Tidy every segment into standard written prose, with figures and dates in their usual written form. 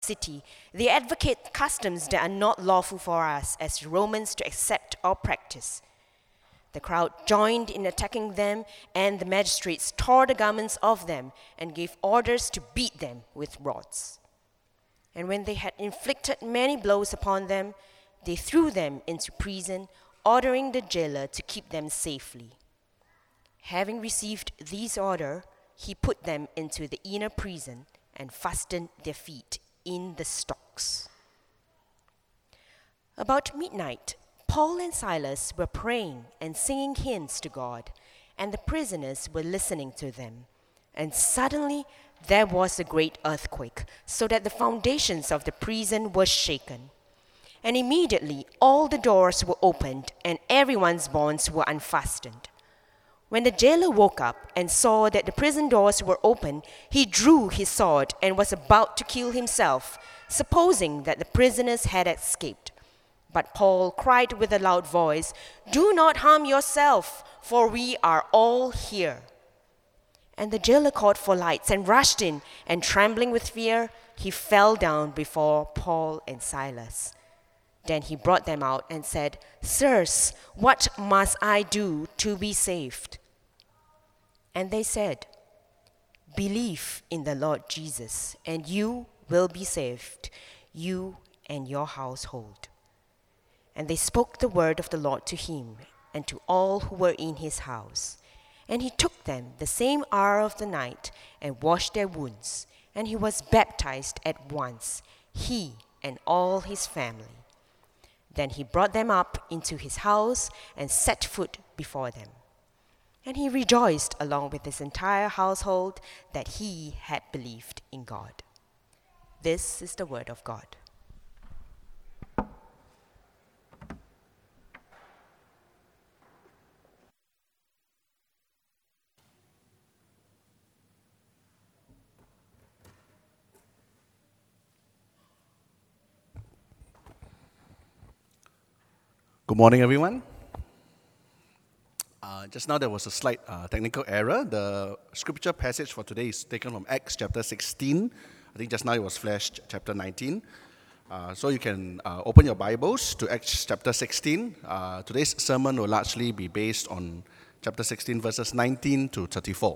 city. They advocate customs that are not lawful for us as Romans to accept or practice. The crowd joined in attacking them, and the magistrates tore the garments off them and gave orders to beat them with rods. And when they had inflicted many blows upon them, they threw them into prison, ordering the jailer to keep them safely. Having received these orders, he put them into the inner prison and fastened their feet in the stocks. About midnight, Paul and Silas were praying and singing hymns to God, and the prisoners were listening to them. And suddenly there was a great earthquake, so that the foundations of the prison were shaken. And immediately all the doors were opened, and everyone's bonds were unfastened. When the jailer woke up and saw that the prison doors were open, he drew his sword and was about to kill himself, supposing that the prisoners had escaped. But Paul cried with a loud voice, "Do not harm yourself, for we are all here." And the jailer called for lights and rushed in, and trembling with fear, he fell down before Paul and Silas. Then he brought them out and said, "Sirs, what must I do to be saved?" And they said, "Believe in the Lord Jesus, and you will be saved, you and your household." And they spoke the word of the Lord to him and to all who were in his house. And he took them the same hour of the night and washed their wounds, and he was baptized at once, he and all his family. Then he brought them up into his house and set food before them. And he rejoiced along with his entire household that he had believed in God. This is the word of God. Good morning, everyone. Just now there was a slight technical error. The scripture passage for today is taken from Acts chapter 16. I think just now it was flashed chapter 19. So you can open your Bibles to Acts chapter 16. Today's sermon will largely be based on chapter 16 verses 19 to 34.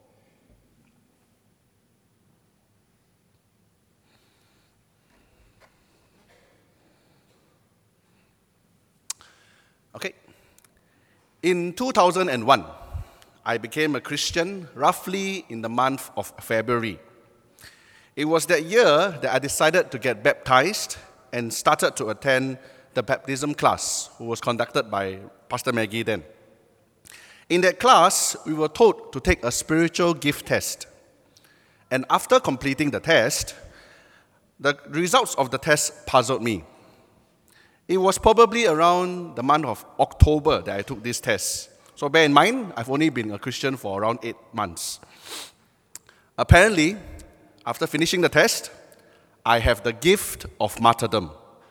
Okay. In 2001, I became a Christian roughly in the month of February. It was that year that I decided to get baptized and started to attend the baptism class, which was conducted by Pastor Maggie then. In that class, we were told to take a spiritual gift test. And after completing the test, the results of the test puzzled me. It was probably around the month of October that I took this test. So bear in mind, I've only been a Christian for around 8 months. Apparently, after finishing the test, I have the gift of martyrdom.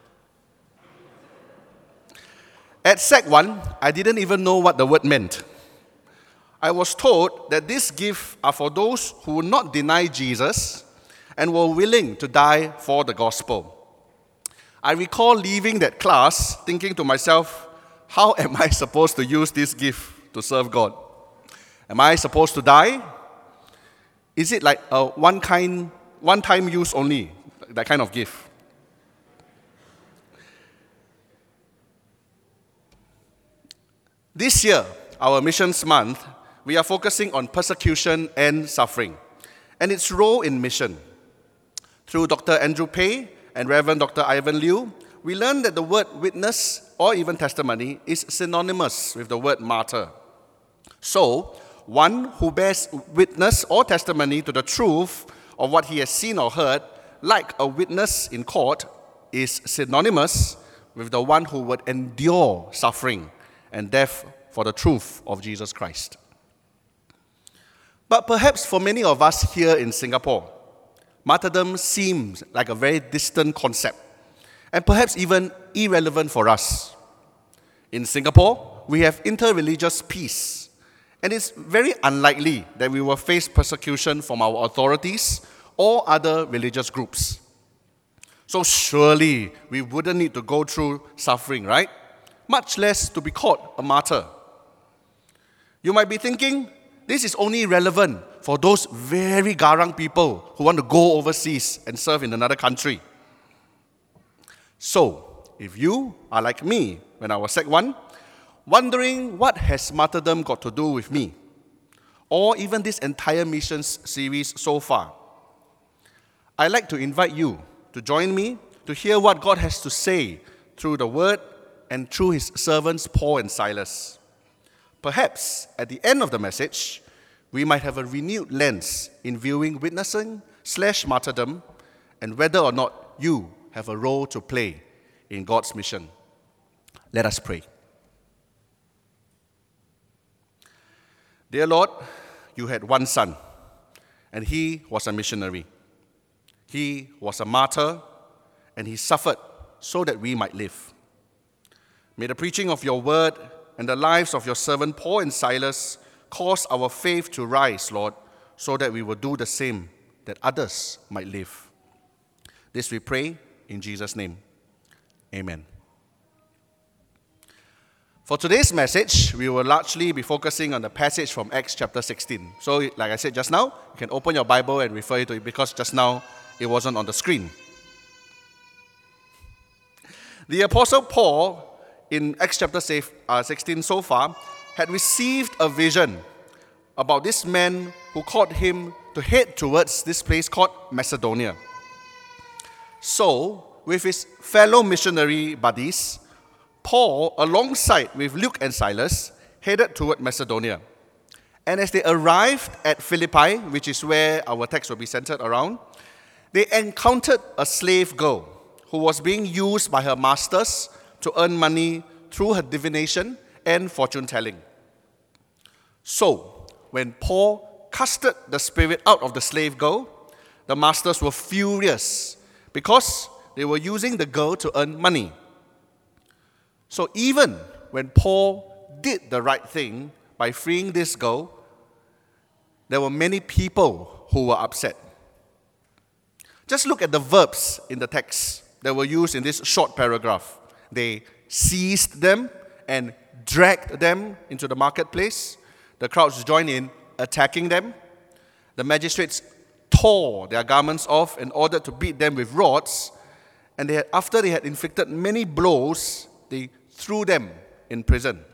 At Sec 1, I didn't even know what the word meant. I was told that this gift are for those who would not deny Jesus and were willing to die for the gospel. I recall leaving that class thinking to myself, how am I supposed to use this gift to serve God? Am I supposed to die? Is it like a one-time use only, that kind of gift? This year, our missions month, we are focusing on persecution and suffering and its role in mission. Through Dr. Andrew Pei and Reverend Dr. Ivan Liu, we learned that the word witness or even testimony is synonymous with the word martyr. So, one who bears witness or testimony to the truth of what he has seen or heard, like a witness in court, is synonymous with the one who would endure suffering and death for the truth of Jesus Christ. But perhaps for many of us here in Singapore, martyrdom seems like a very distant concept and perhaps even irrelevant for us. In Singapore, we have interreligious peace, and it's very unlikely that we will face persecution from our authorities or other religious groups. So surely we wouldn't need to go through suffering, right? Much less to be called a martyr. You might be thinking, this is only relevant for those very garang people who want to go overseas and serve in another country. So, if you are like me when I was Sec 1, wondering what has martyrdom got to do with me, or even this entire missions series so far, I'd like to invite you to join me to hear what God has to say through the Word and through His servants Paul and Silas. Perhaps at the end of the message, we might have a renewed lens in viewing witnessing/martyrdom and whether or not you have a role to play in God's mission. Let us pray. Dear Lord, you had one son, and he was a missionary. He was a martyr, and he suffered so that we might live. May the preaching of your word and the lives of your servant Paul and Silas cause our faith to rise, Lord, so that we will do the same, that others might live. This we pray in Jesus' name. Amen. For today's message, we will largely be focusing on the passage from Acts chapter 16. So, like I said just now, you can open your Bible and refer to it because just now it wasn't on the screen. The Apostle Paul, in Acts chapter 16 so far, had received a vision about this man who called him to head towards this place called Macedonia. So, with his fellow missionary buddies, Paul, alongside with Luke and Silas, headed toward Macedonia. And as they arrived at Philippi, which is where our text will be centered around, they encountered a slave girl who was being used by her masters to earn money through her divination and fortune-telling. So, when Paul casted the spirit out of the slave girl, the masters were furious because they were using the girl to earn money. So even when Paul did the right thing by freeing this girl, there were many people who were upset. Just look at the verbs in the text that were used in this short paragraph. They seized them and dragged them into the marketplace. The crowds joined in attacking them. The magistrates tore their garments off in order to beat them with rods. And after they had inflicted many blows, they threw them in prison.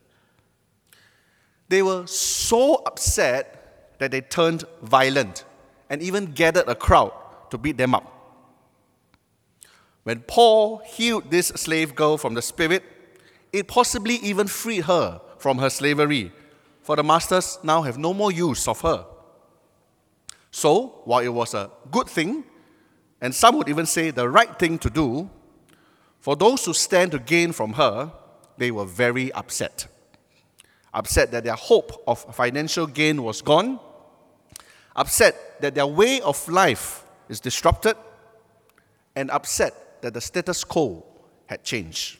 They were so upset that they turned violent and even gathered a crowd to beat them up. When Paul healed this slave girl from the spirit, it possibly even freed her from her slavery, for the masters now have no more use of her. So, while it was a good thing, and some would even say the right thing to do, for those who stand to gain from her, they were very upset. Upset that their hope of financial gain was gone, upset that their way of life is disrupted, and upset that the status quo had changed.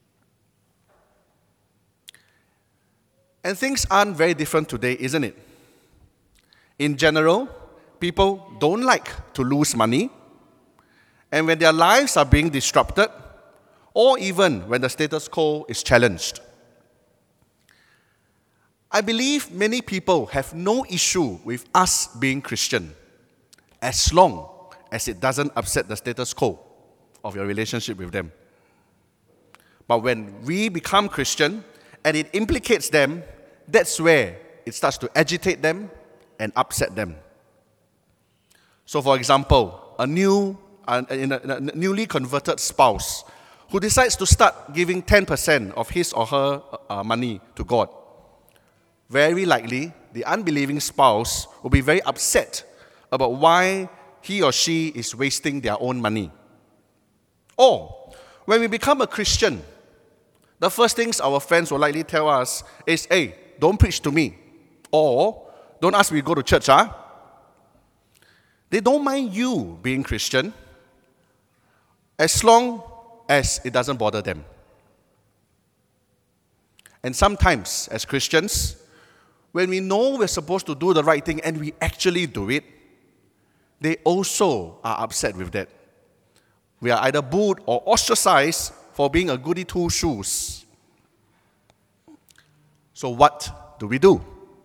And things aren't very different today, isn't it? In general, people don't like to lose money, and when their lives are being disrupted, or even when the status quo is challenged. I believe many people have no issue with us being Christian, as long as it doesn't upset the status quo of your relationship with them. But when we become Christian and it implicates them, that's where it starts to agitate them and upset them. So, for example, a newly converted spouse who decides to start giving 10% of his or her money to God. Very likely, the unbelieving spouse will be very upset about why he or she is wasting their own money. Or, when we become a Christian, the first things our friends will likely tell us is, hey, don't preach to me. Or, don't ask me to go to church, huh? They don't mind you being Christian as long as it doesn't bother them. And sometimes, as Christians, when we know we're supposed to do the right thing and we actually do it, they also are upset with that. we are either booed or ostracized for being a goody two-shoes. So what do we do?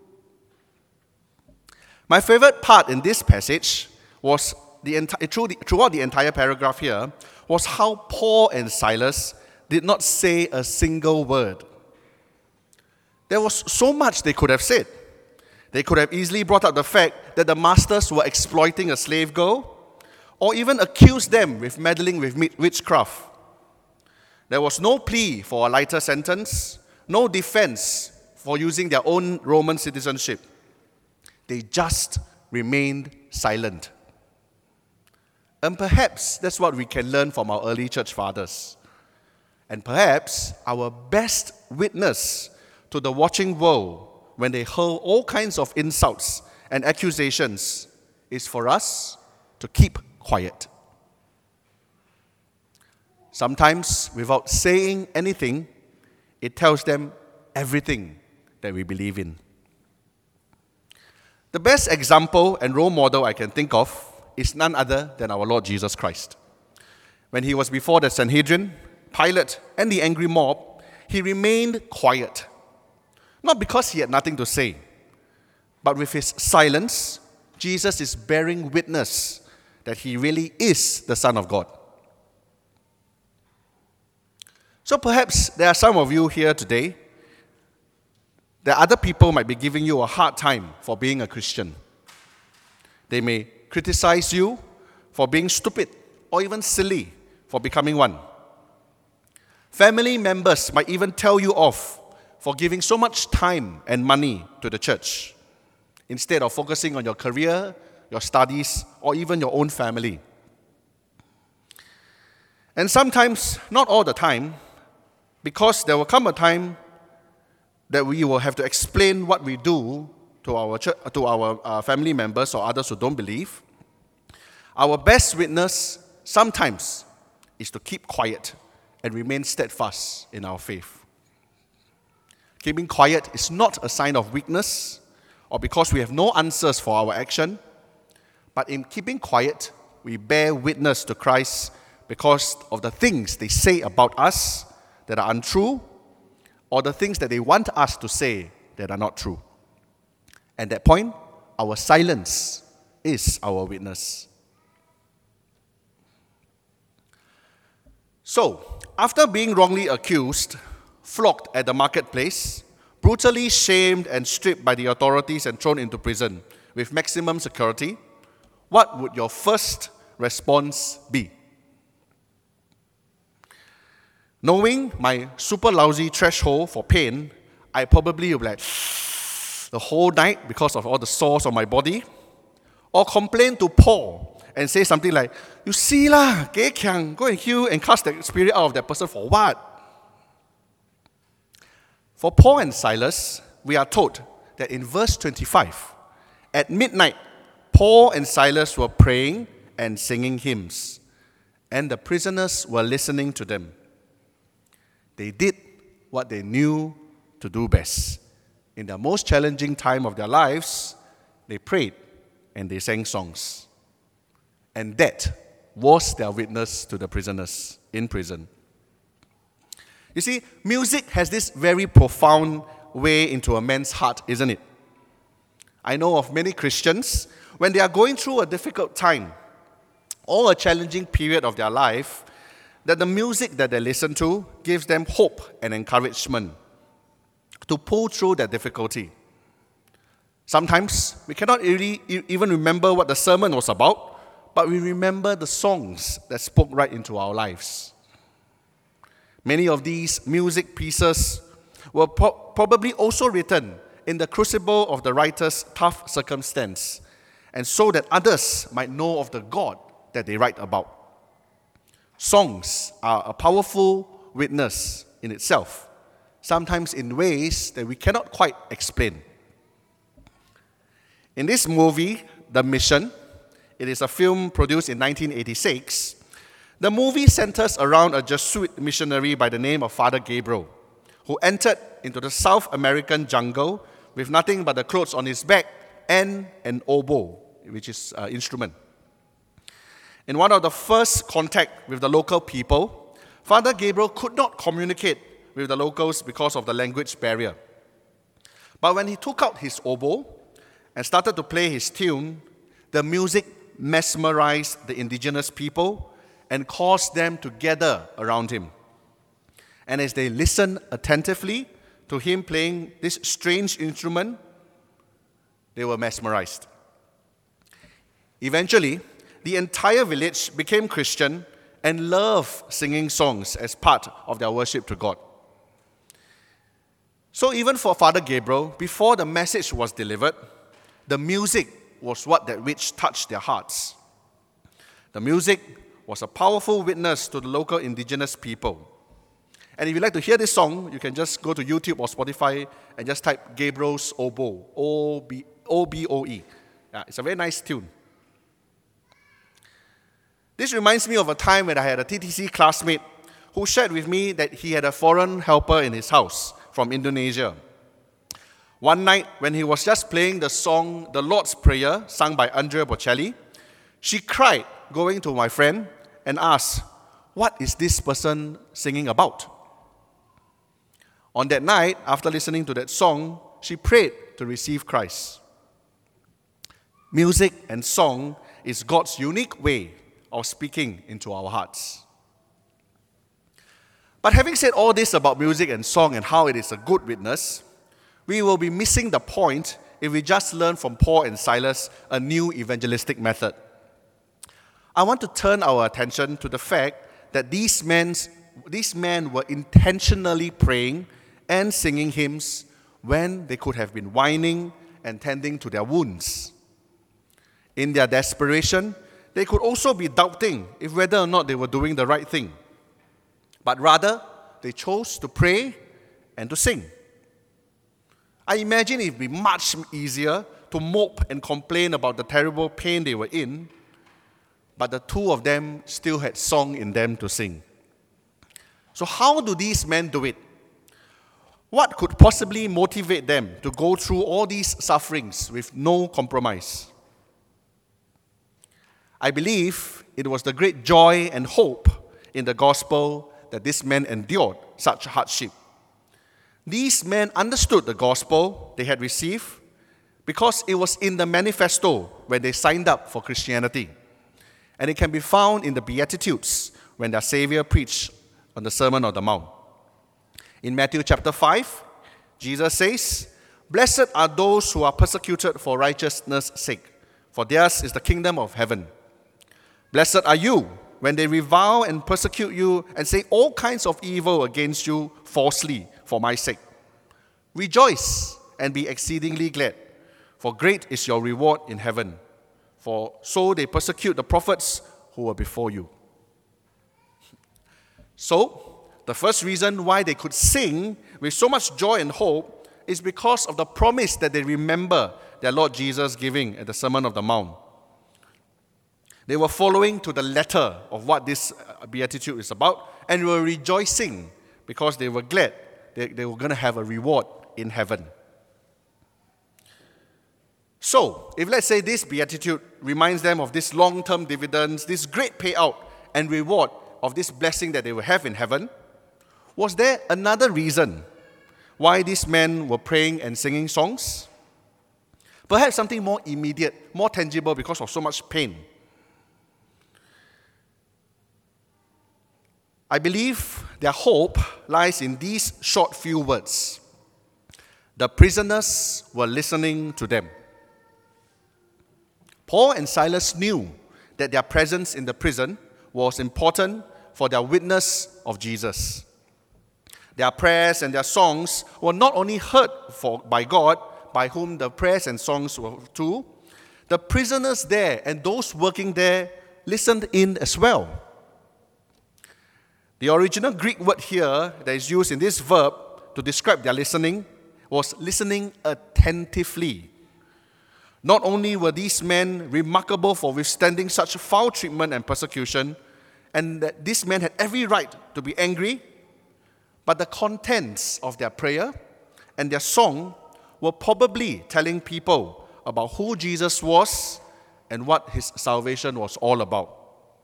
My favorite part in this passage was throughout the entire paragraph here was how Paul and Silas did not say a single word. There was so much they could have said. They could have easily brought up the fact that the masters were exploiting a slave girl, or even accused them with meddling with witchcraft. There was no plea for a lighter sentence, no defense for using their own Roman citizenship. They just remained silent. And perhaps that's what we can learn from our early church fathers. And perhaps our best witness to the watching world when they hurl all kinds of insults and accusations is for us to keep quiet. Sometimes, without saying anything, it tells them everything that we believe in. The best example and role model I can think of is none other than our Lord Jesus Christ. When he was before the Sanhedrin, Pilate, and the angry mob, he remained quiet. Not because he had nothing to say, but with his silence, Jesus is bearing witness that he really is the Son of God. So perhaps there are some of you here today that other people might be giving you a hard time for being a Christian. They may criticize you for being stupid or even silly for becoming one. Family members might even tell you off for giving so much time and money to the church instead of focusing on your career, your studies, or even your own family. And sometimes, not all the time, because there will come a time that we will have to explain what we do to our family members or others who don't believe. Our best witness sometimes is to keep quiet and remain steadfast in our faith. Keeping quiet is not a sign of weakness or because we have no answers for our action, but in keeping quiet, we bear witness to Christ because of the things they say about us that are untrue, or the things that they want us to say that are not true. At that point, our silence is our witness. So, after being wrongly accused, flogged at the marketplace, brutally shamed and stripped by the authorities and thrown into prison with maximum security, what would your first response be? Knowing my super lousy threshold for pain, I probably would be like the whole night because of all the sores on my body, or complain to Paul and say something like, "You see lah, gei kiang, go and heal and cast the spirit out of that person for what?" For Paul and Silas, we are told that in verse 25, at midnight, Paul and Silas were praying and singing hymns, and the prisoners were listening to them. They did what they knew to do best. In the most challenging time of their lives, they prayed and they sang songs. And that was their witness to the prisoners in prison. You see, music has this very profound way into a man's heart, isn't it? I know of many Christians, when they are going through a difficult time or a challenging period of their life, that the music that they listen to gives them hope and encouragement to pull through that difficulty. Sometimes we cannot really even remember what the sermon was about, but we remember the songs that spoke right into our lives. Many of these music pieces were probably also written in the crucible of the writer's tough circumstance, and so that others might know of the God that they write about. Songs are a powerful witness in itself, sometimes in ways that we cannot quite explain. In this movie, The Mission, it is a film produced in 1986. The movie centers around a Jesuit missionary by the name of Father Gabriel, who entered into the South American jungle with nothing but the clothes on his back and an oboe, which is an instrument. In one of the first contact with the local people, Father Gabriel could not communicate with the locals because of the language barrier. But when he took out his oboe and started to play his tune, the music mesmerized the indigenous people and caused them to gather around him. And as they listened attentively to him playing this strange instrument, they were mesmerized. Eventually, the entire village became Christian and loved singing songs as part of their worship to God. So even for Father Gabriel, before the message was delivered, the music was which touched their hearts. The music was a powerful witness to the local indigenous people. And if you'd like to hear this song, you can just go to YouTube or Spotify and just type Gabriel's Oboe, O-B-O-E. Yeah, it's a very nice tune. This reminds me of a time when I had a TTC classmate who shared with me that he had a foreign helper in his house from Indonesia. One night, when he was just playing the song The Lord's Prayer, sung by Andrea Bocelli, she cried, going to my friend, and asked, "What is this person singing about?" On that night, after listening to that song, she prayed to receive Christ. Music and song is God's unique way of speaking into our hearts. But having said all this about music and song and how it is a good witness, we will be missing the point if we just learn from Paul and Silas a new evangelistic method. I want to turn our attention to the fact that these men were intentionally praying and singing hymns when they could have been whining and tending to their wounds. In their desperation, they could also be doubting if whether or not they were doing the right thing. But rather, they chose to pray and to sing. I imagine it would be much easier to mope and complain about the terrible pain they were in, but the two of them still had song in them to sing. So how do these men do it? What could possibly motivate them to go through all these sufferings with no compromise? I believe it was the great joy and hope in the gospel that these men endured such hardship. These men understood the gospel they had received because it was in the manifesto when they signed up for Christianity. And it can be found in the Beatitudes when their Savior preached on the Sermon on the Mount. In Matthew chapter 5, Jesus says, "Blessed are those who are persecuted for righteousness' sake, for theirs is the kingdom of heaven. Blessed are you when they revile and persecute you and say all kinds of evil against you falsely for my sake. Rejoice and be exceedingly glad, for great is your reward in heaven. For so they persecute the prophets who were before you." So, the first reason why they could sing with so much joy and hope is because of the promise that they remember their Lord Jesus giving at the Sermon on the Mount. They were following to the letter of what this beatitude is about, and were rejoicing because they were glad they were going to have a reward in heaven. So, if let's say this beatitude reminds them of this long-term dividends, this great payout and reward of this blessing that they will have in heaven, was there another reason why these men were praying and singing songs? Perhaps something more immediate, more tangible because of so much pain. I believe their hope lies in these short few words. The prisoners were listening to them. Paul and Silas knew that their presence in the prison was important for their witness of Jesus. Their prayers and their songs were not only heard by God, by whom the prayers and songs were to, the prisoners there and those working there listened in as well. The original Greek word here that is used in this verb to describe their listening was listening attentively. Not only were these men remarkable for withstanding such foul treatment and persecution, and that these men had every right to be angry, but the contents of their prayer and their song were probably telling people about who Jesus was and what his salvation was all about.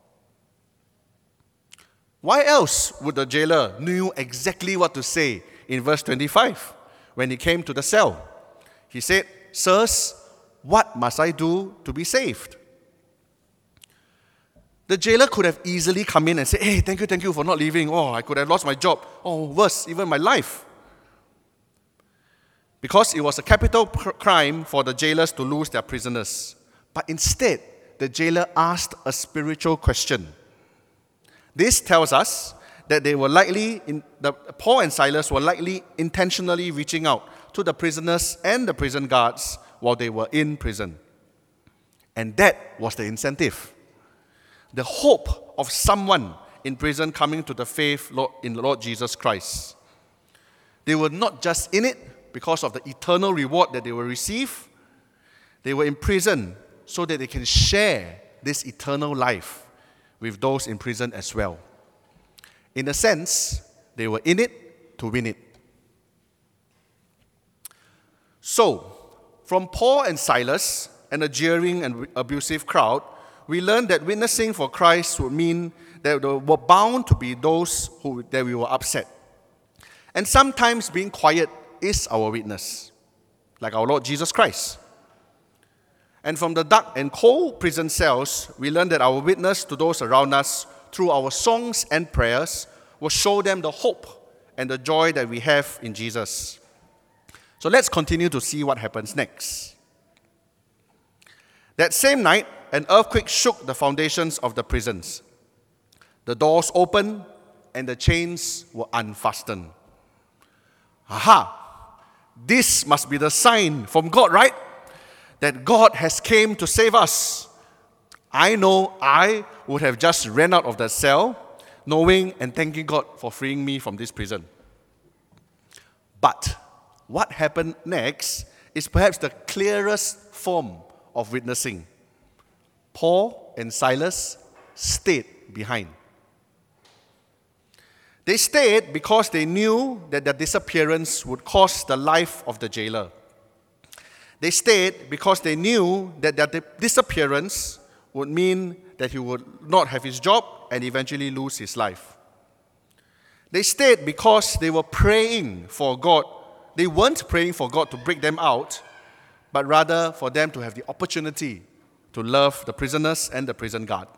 Why else would the jailer knew exactly what to say in verse 25 when he came to the cell? He said, "Sirs, what must I do to be saved?" The jailer could have easily come in and said, "Hey, thank you for not leaving. Oh, I could have lost my job. Oh, worse, even my life." Because it was a capital crime for the jailers to lose their prisoners. But instead, the jailer asked a spiritual question. This tells us that Paul and Silas were likely intentionally reaching out to the prisoners and the prison guards while they were in prison. And that was the incentive. The hope of someone in prison coming to the faith in the Lord Jesus Christ. They were not just in it because of the eternal reward that they will receive. They were in prison so that they can share this eternal life with those in prison as well. In a sense, they were in it to win it. So, from Paul and Silas and a jeering and abusive crowd, we learned that witnessing for Christ would mean that there were bound to be those that we were upset. And sometimes being quiet is our witness, like our Lord Jesus Christ. And from the dark and cold prison cells, we learned that our witness to those around us through our songs and prayers will show them the hope and the joy that we have in Jesus. So let's continue to see what happens next. That same night, an earthquake shook the foundations of the prisons. The doors opened and the chains were unfastened. Aha! This must be the sign from God, right? That God has came to save us. I know I would have just ran out of that cell, knowing and thanking God for freeing me from this prison. But what happened next is perhaps the clearest form of witnessing. Paul and Silas stayed behind. They stayed because they knew that their disappearance would cost the life of the jailer. They stayed because they knew that their disappearance would mean that he would not have his job and eventually lose his life. They stayed because they were praying for God. They weren't praying for God to break them out, but rather for them to have the opportunity to love the prisoners and the prison guard.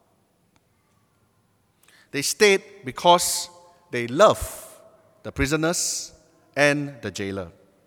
They stayed because they love the prisoners and the jailer.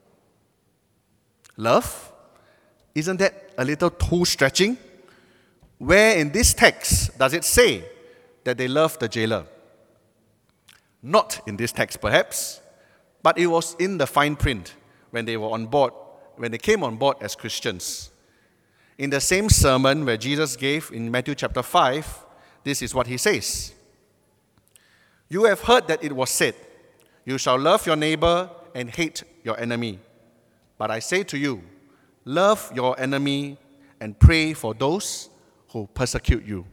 Love? Isn't that a little too stretching? Where in this text does it say that they love the jailer? Not in this text, perhaps, but it was in the fine print when they came on board as Christians. In the same sermon where Jesus gave in Matthew chapter 5, this is what he says. "You have heard that it was said, 'You shall love your neighbor and hate your enemy.' But I say to you, love your enemy and pray for those who persecute you."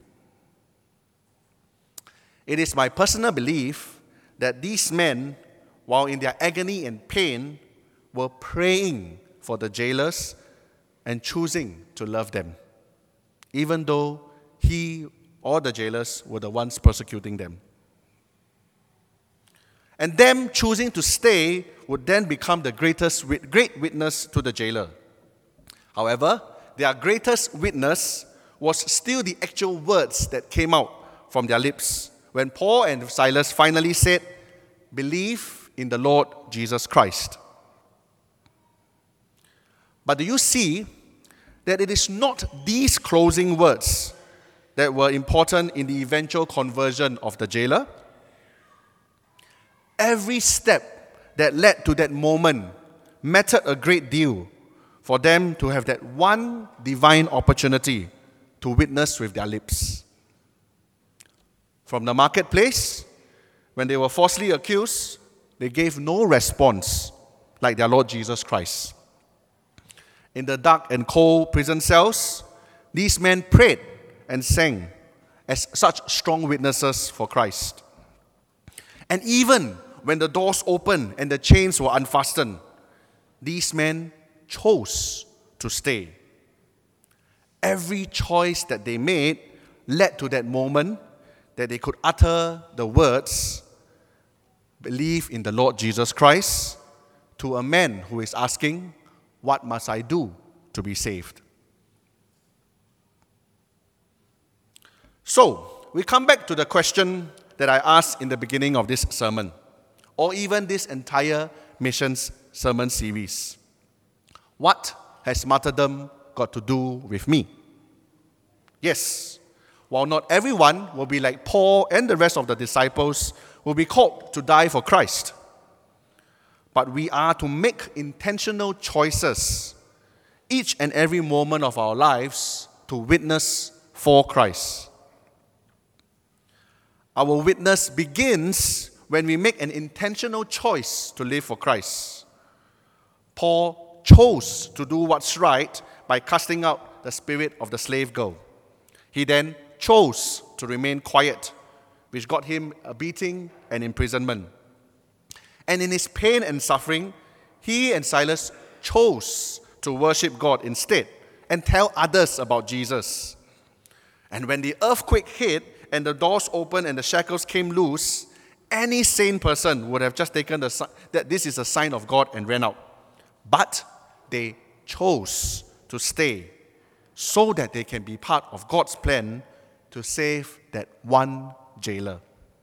It is my personal belief that these men, while in their agony and pain, were praying for the jailers and choosing to love them, even though he or the jailers were the ones persecuting them. And them choosing to stay would then become the great witness to the jailer. However, their greatest witness was still the actual words that came out from their lips when Paul and Silas finally said, "Believe in the Lord Jesus Christ." But do you see that it is not these closing words that were important in the eventual conversion of the jailer? Every step that led to that moment mattered a great deal for them to have that one divine opportunity to witness with their lips. From the marketplace, when they were falsely accused, they gave no response like their Lord Jesus Christ. In the dark and cold prison cells, these men prayed and sang as such strong witnesses for Christ. And even when the doors opened and the chains were unfastened, these men chose to stay. Every choice that they made led to that moment that they could utter the words, "Believe in the Lord Jesus Christ," to a man who is asking, "What must I do to be saved?" So, we come back to the question that I asked in the beginning of this sermon, or even this entire missions sermon series. What has martyrdom got to do with me? Yes, while not everyone will be like Paul and the rest of the disciples will be called to die for Christ, but we are to make intentional choices each and every moment of our lives to witness for Christ. Our witness begins when we make an intentional choice to live for Christ. Paul chose to do what's right by casting out the spirit of the slave girl. He then chose to remain quiet, which got him a beating and imprisonment. And in his pain and suffering, he and Silas chose to worship God instead and tell others about Jesus. And when the earthquake hit and the doors opened and the shackles came loose, any sane person would have just taken that this is a sign of God and ran out. But they chose to stay so that they can be part of God's plan to save that one jailer.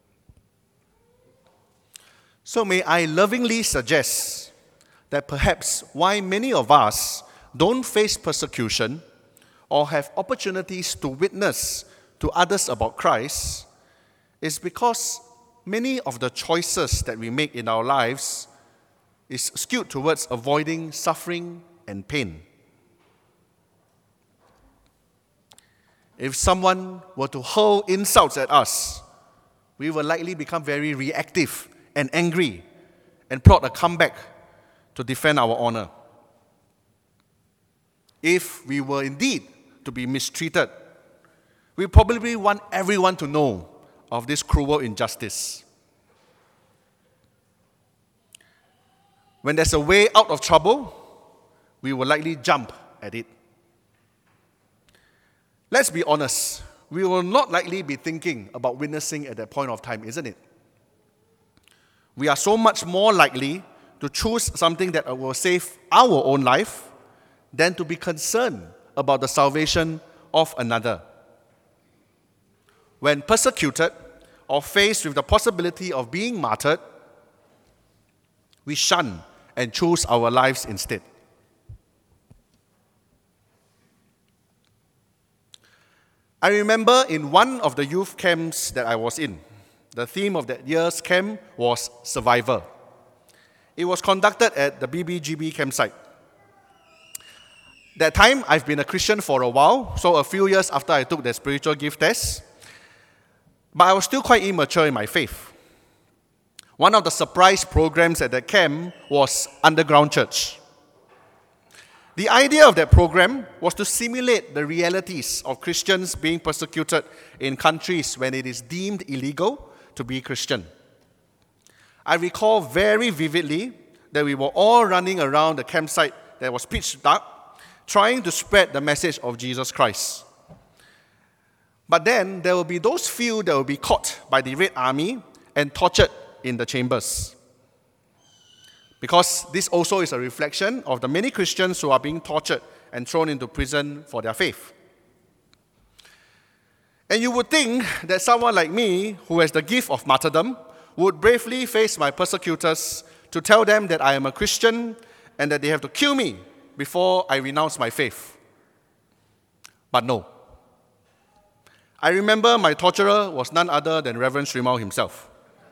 So may I lovingly suggest that perhaps why many of us don't face persecution or have opportunities to witness to others about Christ is because many of the choices that we make in our lives is skewed towards avoiding suffering and pain. If someone were to hurl insults at us, we will likely become very reactive and angry and plot a comeback to defend our honor. If we were indeed to be mistreated, we probably want everyone to know of this cruel injustice. When there's a way out of trouble, we will likely jump at it. Let's be honest, we will not likely be thinking about witnessing at that point of time, isn't it? We are so much more likely to choose something that will save our own life than to be concerned about the salvation of another. When persecuted or faced with the possibility of being martyred, we shun and choose our lives instead. I remember in one of the youth camps that I was in, the theme of that year's camp was Survivor. It was conducted at the BBGB campsite. That time, I've been a Christian for a while, so a few years after I took the spiritual gift test, but I was still quite immature in my faith. One of the surprise programs at that camp was Underground Church. The idea of that program was to simulate the realities of Christians being persecuted in countries when it is deemed illegal to be Christian. I recall very vividly that we were all running around the campsite that was pitch dark, trying to spread the message of Jesus Christ. But then there will be those few that will be caught by the Red Army and tortured in the chambers. Because this also is a reflection of the many Christians who are being tortured and thrown into prison for their faith. And you would think that someone like me, who has the gift of martyrdom, would bravely face my persecutors to tell them that I am a Christian and that they have to kill me before I renounce my faith. But no. I remember my torturer was none other than Reverend Srimao himself.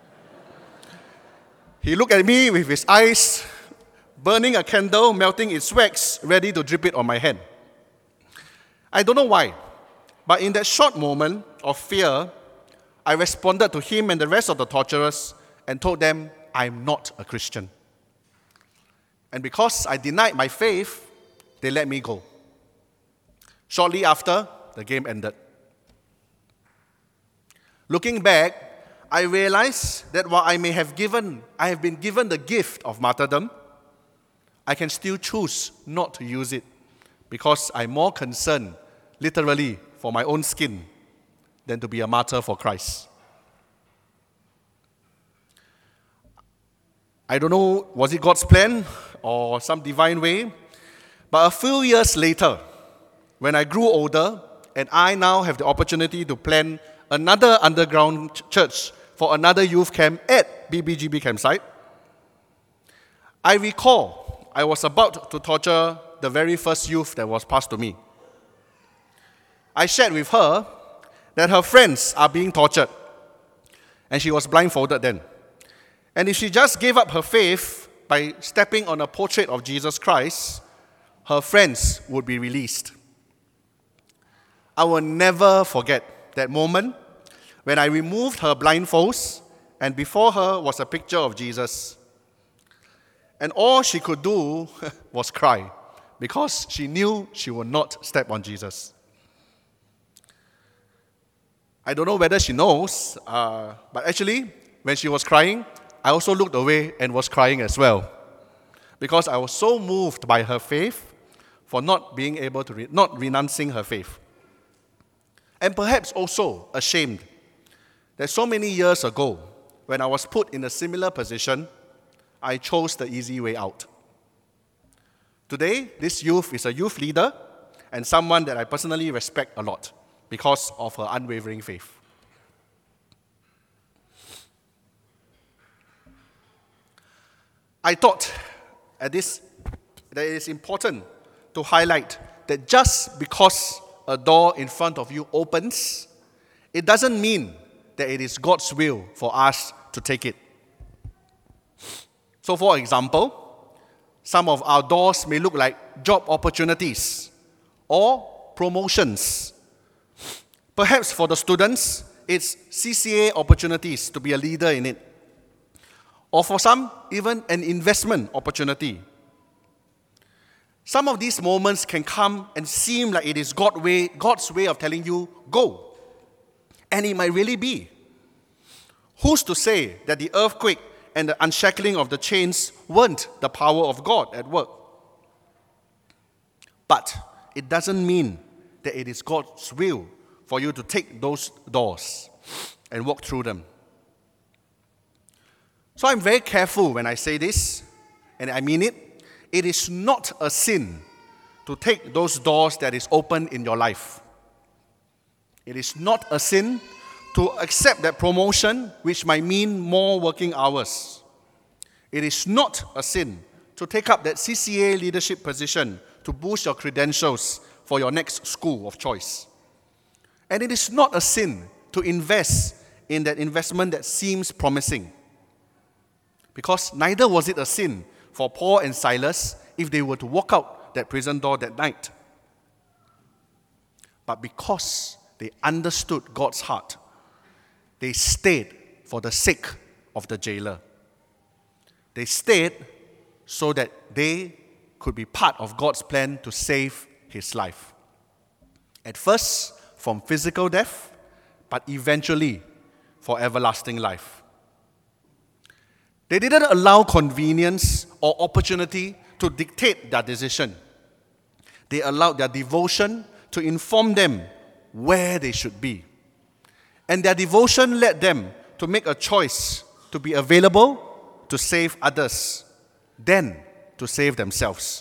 He looked at me with his eyes burning a candle, melting its wax, ready to drip it on my hand. I don't know why, but in that short moment of fear, I responded to him and the rest of the torturers and told them, I'm not a Christian. And because I denied my faith, they let me go. Shortly after, the game ended. Looking back, I realized that while I have been given the gift of martyrdom, I can still choose not to use it because I'm more concerned, literally, for my own skin than to be a martyr for Christ. I don't know, was it God's plan or some divine way? But a few years later, when I grew older, and I now have the opportunity to plan another underground church for another youth camp at BBGB campsite, I recall I was about to torture the very first youth that was passed to me. I shared with her that her friends are being tortured, and she was blindfolded then. And if she just gave up her faith by stepping on a portrait of Jesus Christ, her friends would be released. I will never forget that moment when I removed her blindfolds, and before her was a picture of Jesus. And all she could do was cry, because she knew she would not step on Jesus. I don't know whether she knows, but actually, when she was crying, I also looked away and was crying as well, because I was so moved by her faith for not being able to, not renouncing her faith. And perhaps also ashamed that so many years ago, when I was put in a similar position, I chose the easy way out. Today, this youth is a youth leader and someone that I personally respect a lot because of her unwavering faith. I thought that it is important to highlight that just because a door in front of you opens, it doesn't mean that it is God's will for us to take it. So for example, some of our doors may look like job opportunities or promotions. Perhaps for the students, it's CCA opportunities to be a leader in it. Or for some, even an investment opportunity. Some of these moments can come and seem like it is God's way of telling you, go. And it might really be. Who's to say that the earthquake and the unshackling of the chains weren't the power of God at work? But it doesn't mean that it is God's will for you to take those doors and walk through them. So I'm very careful when I say this, and I mean it. It is not a sin to take those doors that is open in your life. It is not a sin to accept that promotion, which might mean more working hours. It is not a sin to take up that CCA leadership position to boost your credentials for your next school of choice. And it is not a sin to invest in that investment that seems promising. Because neither was it a sin for Paul and Silas if they were to walk out that prison door that night. But because they understood God's heart, they stayed for the sake of the jailer. They stayed so that they could be part of God's plan to save his life. At first, from physical death, but eventually for everlasting life. They didn't allow convenience or opportunity to dictate their decision. They allowed their devotion to inform them where they should be. And their devotion led them to make a choice to be available to save others, then to save themselves.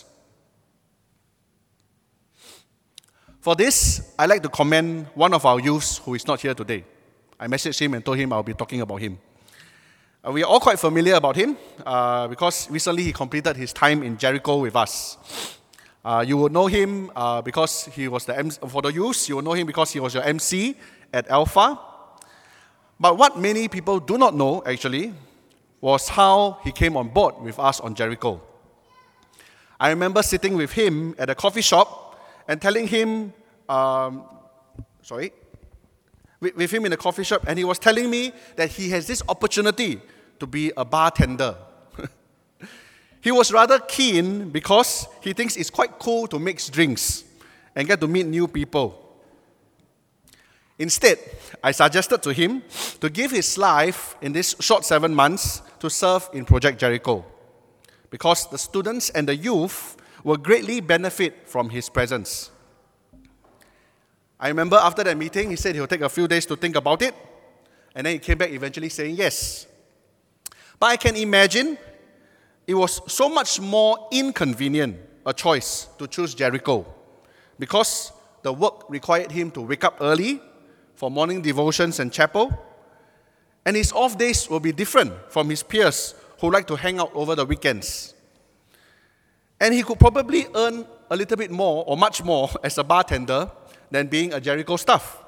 For this, I like to commend one of our youths who is not here today. I messaged him and told him I'll be talking about him. We are all quite familiar about him because recently he completed his time in Jericho with us. You will know him because he was for the youth, you will know him because he was your MC at Alpha. But what many people do not know, actually, was how he came on board with us on Jericho. I remember sitting with him at a coffee shop and telling him, with him in a coffee shop, and he was telling me that he has this opportunity to be a bartender. He was rather keen because he thinks it's quite cool to mix drinks and get to meet new people. Instead, I suggested to him to give his life in this short 7 months to serve in Project Jericho, because the students and the youth will greatly benefit from his presence. I remember after that meeting, he said he'll take a few days to think about it, and then he came back eventually saying yes. But I can imagine it was so much more inconvenient a choice to choose Jericho because the work required him to wake up early for morning devotions and chapel, and his off days will be different from his peers who like to hang out over the weekends. And he could probably earn a little bit more or much more as a bartender than being a Jericho staff.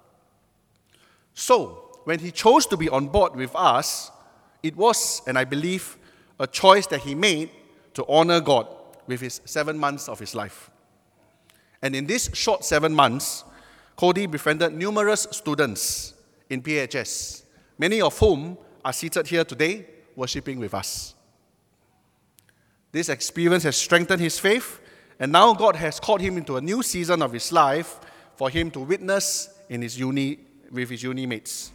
So, when he chose to be on board with us, it was, and I believe, a choice that he made to honor God with his 7 months of his life. And in these short 7 months, Cody befriended numerous students in PHS, many of whom are seated here today worshiping with us. This experience has strengthened his faith, and now God has called him into a new season of his life for him to witness with his uni mates.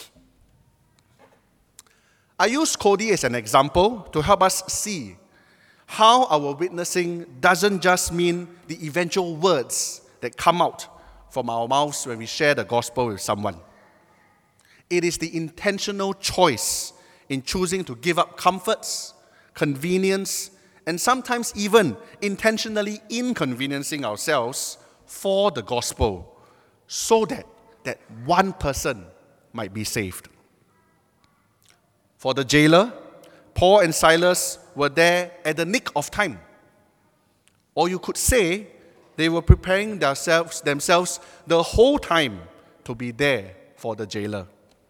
I use Cody as an example to help us see how our witnessing doesn't just mean the eventual words that come out from our mouths when we share the gospel with someone. It is the intentional choice in choosing to give up comforts, convenience, and sometimes even intentionally inconveniencing ourselves for the gospel so that one person might be saved. For the jailer, Paul and Silas were there at the nick of time. Or you could say they were preparing themselves the whole time to be there for the jailer.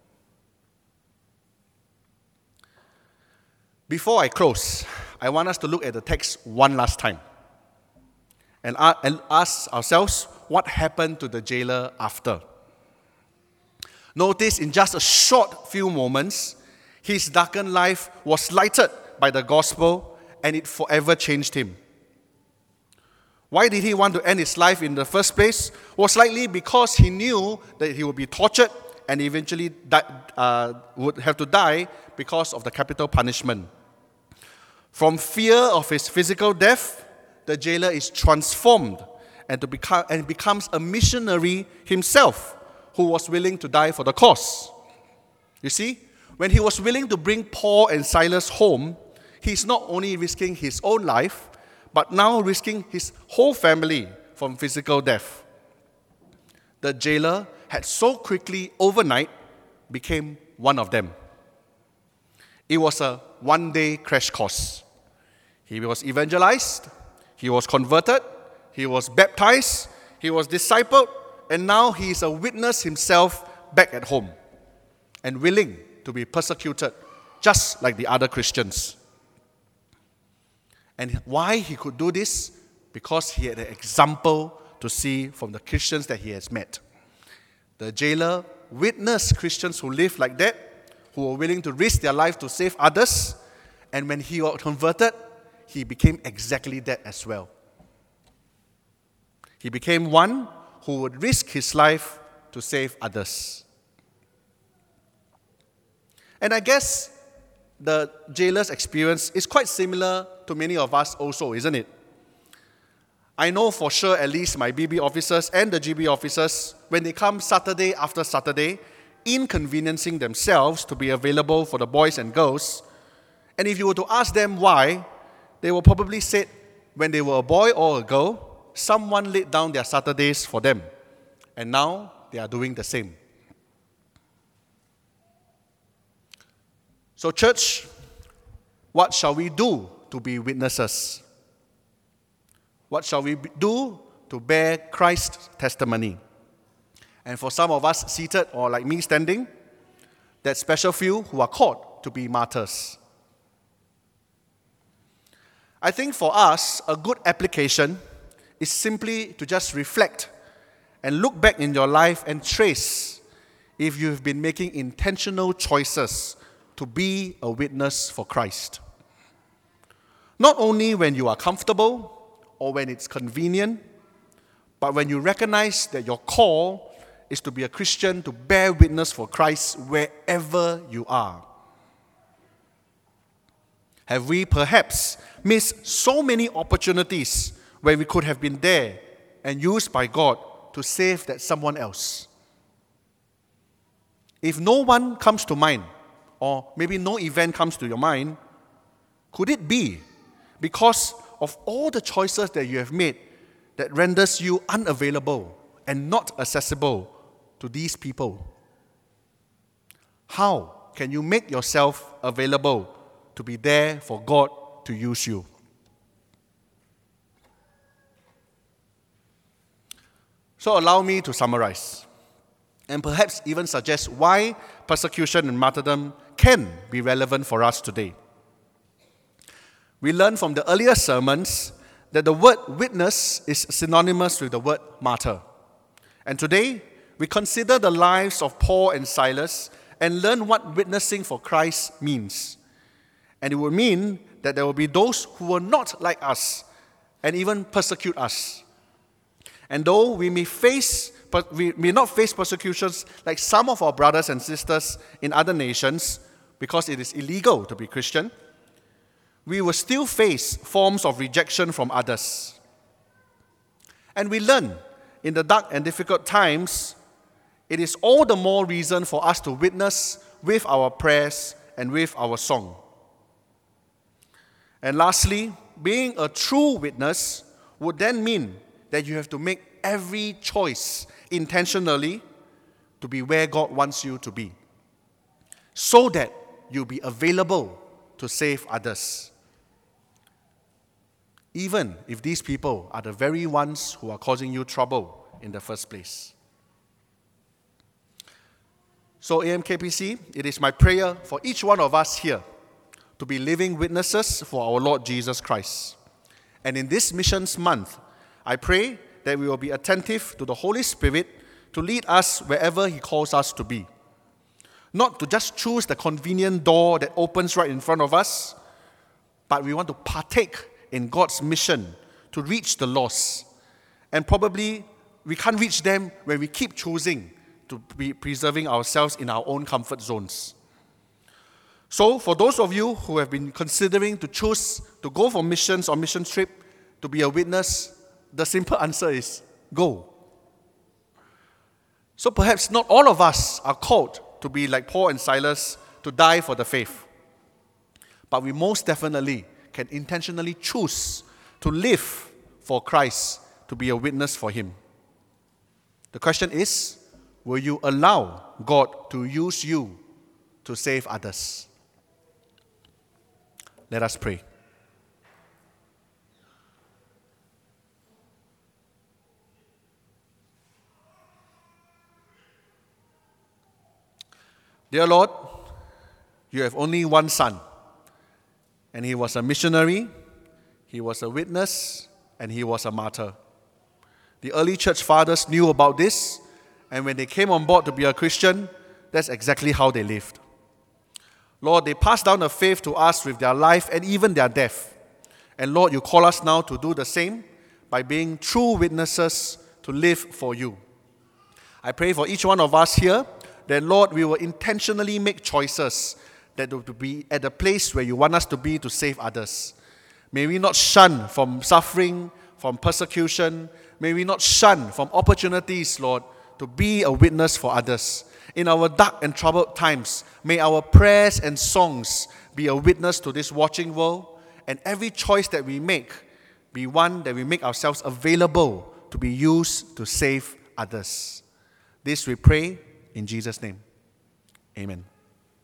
Before I close, I want us to look at the text one last time and ask ourselves what happened to the jailer after. Notice in just a short few moments, his darkened life was lighted by the gospel and it forever changed him. Why did he want to end his life in the first place? Was likely because he knew that he would be tortured and eventually would have to die because of the capital punishment. From fear of his physical death, the jailer is transformed and becomes a missionary himself who was willing to die for the cause. You see, when he was willing to bring Paul and Silas home, he's not only risking his own life, but now risking his whole family from physical death. The jailer had so quickly, overnight, became one of them. It was a one-day crash course. He was evangelized, he was converted, he was baptized, he was discipled, and now he is a witness himself back at home and willing to be persecuted just like the other Christians. And why he could do this? Because he had an example to see from the Christians that he has met. The jailer witnessed Christians who lived like that, who were willing to risk their life to save others, and when he got converted, he became exactly that as well. He became one who would risk his life to save others. And I guess the jailer's experience is quite similar to many of us also, isn't it? I know for sure at least my BB officers and the GB officers, when they come Saturday after Saturday, inconveniencing themselves to be available for the boys and girls. And if you were to ask them why, they will probably say when they were a boy or a girl, someone laid down their Saturdays for them. And now they are doing the same. So church, what shall we do to be witnesses? What shall we do to bear Christ's testimony? And for some of us seated or like me standing, that special few who are called to be martyrs. I think for us, a good application is simply to just reflect and look back in your life and trace if you've been making intentional choices to be a witness for Christ. Not only when you are comfortable or when it's convenient, but when you recognize that your call is to be a Christian, to bear witness for Christ wherever you are. Have we perhaps missed so many opportunities where we could have been there and used by God to save that someone else? If no one comes to mind, or maybe no event comes to your mind, Could it be because of all the choices that you have made that renders you unavailable and not accessible to these people? How can you make yourself available to be there for God to use you? So allow me to summarize and perhaps even suggest why persecution and martyrdom can be relevant for us today. We learned from the earlier sermons that the word witness is synonymous with the word martyr. And today, we consider the lives of Paul and Silas and learn what witnessing for Christ means. And it will mean that there will be those who are not like us and even persecute us. And though we may not face persecutions like some of our brothers and sisters in other nations because it is illegal to be Christian, we will still face forms of rejection from others. And we learn in the dark and difficult times, it is all the more reason for us to witness with our prayers and with our song. And lastly, being a true witness would then mean that you have to make every choice intentionally to be where God wants you to be, so that you'll be available to save others, even if these people are the very ones who are causing you trouble in the first place. So AMKPC, it is my prayer for each one of us here to be living witnesses for our Lord Jesus Christ. And in this missions month, I pray that we will be attentive to the Holy Spirit to lead us wherever He calls us to be. Not to just choose the convenient door that opens right in front of us, but we want to partake in God's mission to reach the lost. And probably we can't reach them when we keep choosing to be preserving ourselves in our own comfort zones. So for those of you who have been considering to choose to go for missions or mission trip to be a witness, the simple answer is go. So perhaps not all of us are called to be like Paul and Silas to die for the faith. But we most definitely can intentionally choose to live for Christ, to be a witness for Him. The question is, will you allow God to use you to save others? Let us pray. Dear Lord, you have only one son, and he was a missionary, he was a witness, and he was a martyr. The early church fathers knew about this, and when they came on board to be a Christian, that's exactly how they lived. Lord, they passed down the faith to us with their life and even their death. And Lord, you call us now to do the same by being true witnesses to live for you. I pray for each one of us here that, Lord, we will intentionally make choices that will be at the place where you want us to be to save others. May we not shun from suffering, from persecution. May we not shun from opportunities, Lord, to be a witness for others. In our dark and troubled times, may our prayers and songs be a witness to this watching world, and every choice that we make be one that we make ourselves available to be used to save others. This we pray in Jesus' name. Amen.